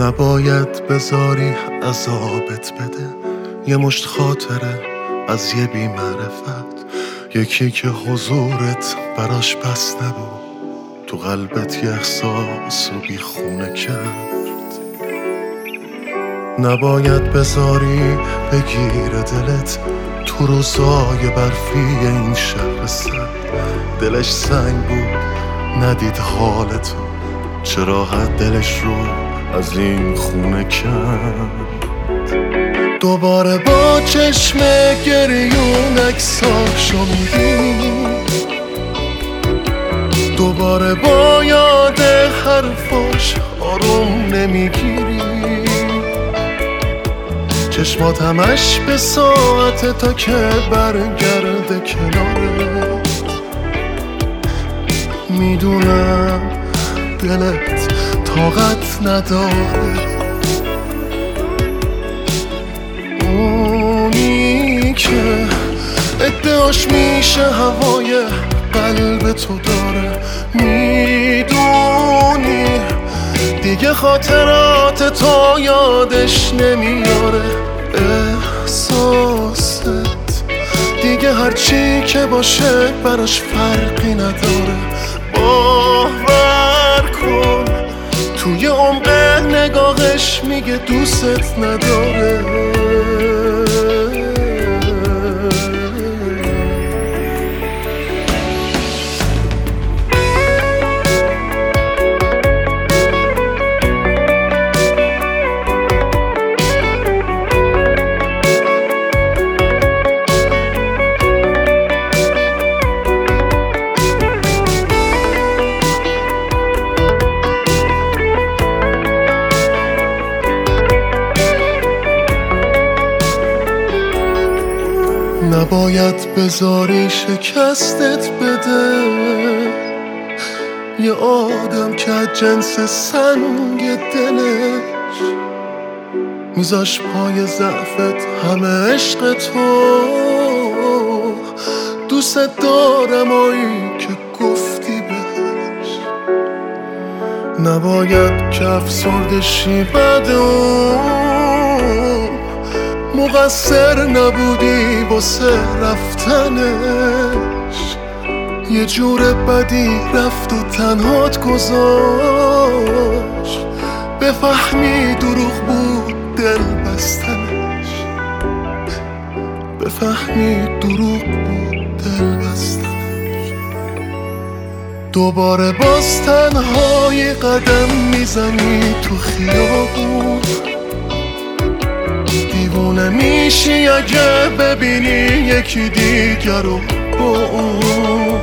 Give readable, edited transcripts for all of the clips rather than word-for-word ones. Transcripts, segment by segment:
نباید بذاری عذابت بده یه مشت خاطره از یه بی معرفت، یکی که حضورت براش بس نبود، تو قلبت یه احساس و بی خونه کرد. نباید بذاری بگیره دلت تو روزای برفی این شهر سرد، دلش سنگ بود ندید حالتو، چه راحت دلش رو از این خونه کرد. دوباره با چشم گریون عکساشو میبینی، دوباره با یاد حرفاش آروم نمیگیری، چشمات همش به ساعت تا که برگرده کنارت. میدونم دلت طاقت نداره، اونی که ادعاش میشه هوای قلب تو داره. میدونی دیگه خاطرات تو یادش نمیاره، احساست دیگه هرچی که باشه براش فرقی نداره. باور کن توی عمق نگاهش میگه دوست نداره. نباید بذاری شکستت بده یه آدم که جنس سنگ دلش، میذاش پای ضعفت همه عشق تو. دوست دارم آیی که گفتی بهش، نباید که افسردشی بعد اون مقصر نبودی واسه رفتنش. یه جور بدی رفت و تنهات گذاشت، بفهمی دروغ بود دل بستنش، بفهمی دروغ بود دل بستنش. دوباره باز تنهایی قدم میزنی تو خیابون، دیوونه میشی اگه ببینی یکی دیگر رو با اون.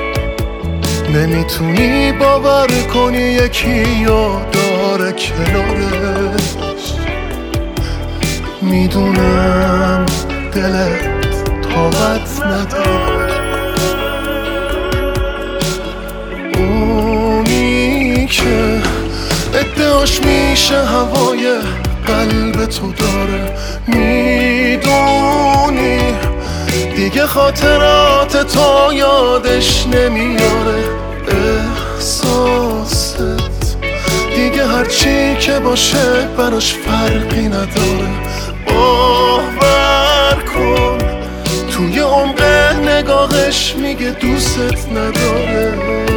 نمیتونی باور کنی یکی یاداره کنارش. میدونم دلت طاقت نداره، اونی که ادعاش میشه هوای قلب تو داره. میدونی دیگه خاطرات تو یادش نمیاره، احساست دیگه هرچی که باشه براش فرقی نداره. باور کن توی عمق نگاهش میگه دوست نداره.